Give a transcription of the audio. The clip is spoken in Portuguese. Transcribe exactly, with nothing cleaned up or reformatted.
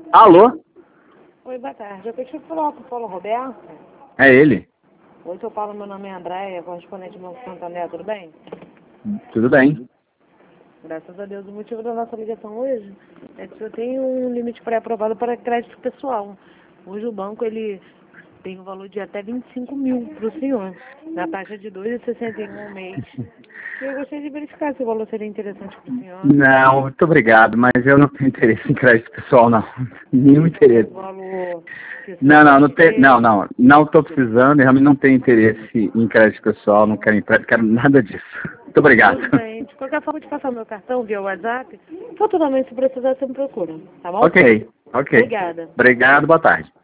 Alô? Oi, boa tarde. Eu queria falar com o Paulo Roberto. É ele? Oi, seu Paulo, meu nome é Andréia, correspondente do Banco Santander, tudo bem? Tudo bem. Graças a Deus. O motivo da nossa ligação hoje é que eu tenho um limite pré-aprovado para crédito pessoal. Hoje o banco ele tem um valor de até vinte e cinco mil para o senhor, na taxa de dois vírgula sessenta e um ao mês. E eu gostaria de verificar se o valor seria interessante para o senhor. Não, muito obrigado, mas eu não tenho interesse em crédito pessoal, não. Nenhum interesse. O valor que o senhor Não, não, pode não, tem, ter. não, não. Não estou precisando, eu realmente não tenho interesse em crédito pessoal, não quero empréstimo, quero nada disso. Muito obrigado. Tudo bem. De qualquer forma, de passar meu cartão via WhatsApp. Futuramente, se precisar, você me procura. Tá bom? Ok, ok. Obrigada. Obrigado, boa tarde.